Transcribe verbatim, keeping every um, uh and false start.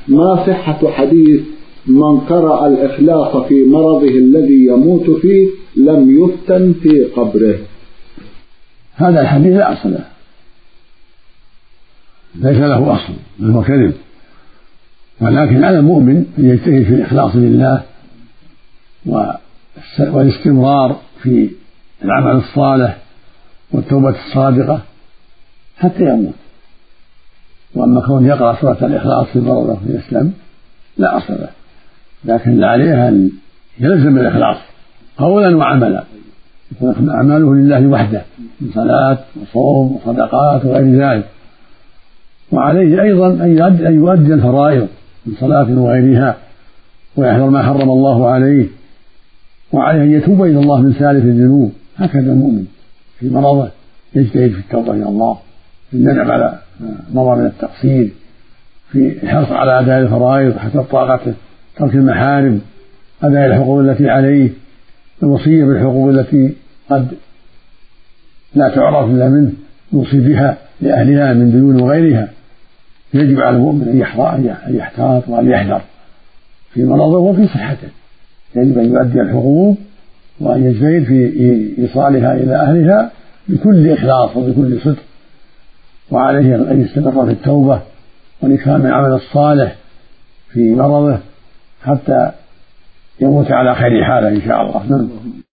ما صحة حديث من قرأ الإخلاص في مرضه الذي يموت فيه لم يفتن في قبره؟ هذا الحديث لا أصل له، ليس له أصل، بل هو كذب. ولكن على المؤمن أن يجتهد في الإخلاص لله والاستمرار في العمل الصالح والتوبة الصادقة حتى يموت. وأما كون يقرأ سورة الإخلاص في مرضه ويسلم لا أصل له، لكن عليه أن يلزم الإخلاص قولا وعملا، يكون أعماله لله وحده من صلاة وصوم وصدقات وغير ذلك. وعليه أيضا أن يؤدي الفرائض من صلاة وغيرها ويحذر ما حرم الله عليه، وعليه أن يتوب إلى الله من سالف الذنوب. هكذا المؤمن في مرضه يجتهد في التوبة إلى الله، في الندم على مضى من التقصير، في الحرص على أداء الفرائض حتى طاقته، ترك المحارم، أداء الحقوق التي عليه، الوصية بالحقوق التي قد لا تعرف إلا منه يوصي بها لأهلها من ديون وغيرها. يجب على المؤمن أن يحتاط وأن يحذر في مرضه وفي صحته، يجب أن يؤدي الحقوق وأن يجتهد في إيصالها إلى أهلها بكل إخلاص وبكل صدق. وعليه أن يستمر في التوبة والإكثار من العمل الصالح في مرضه حتى يموت على خير حاله إن شاء الله.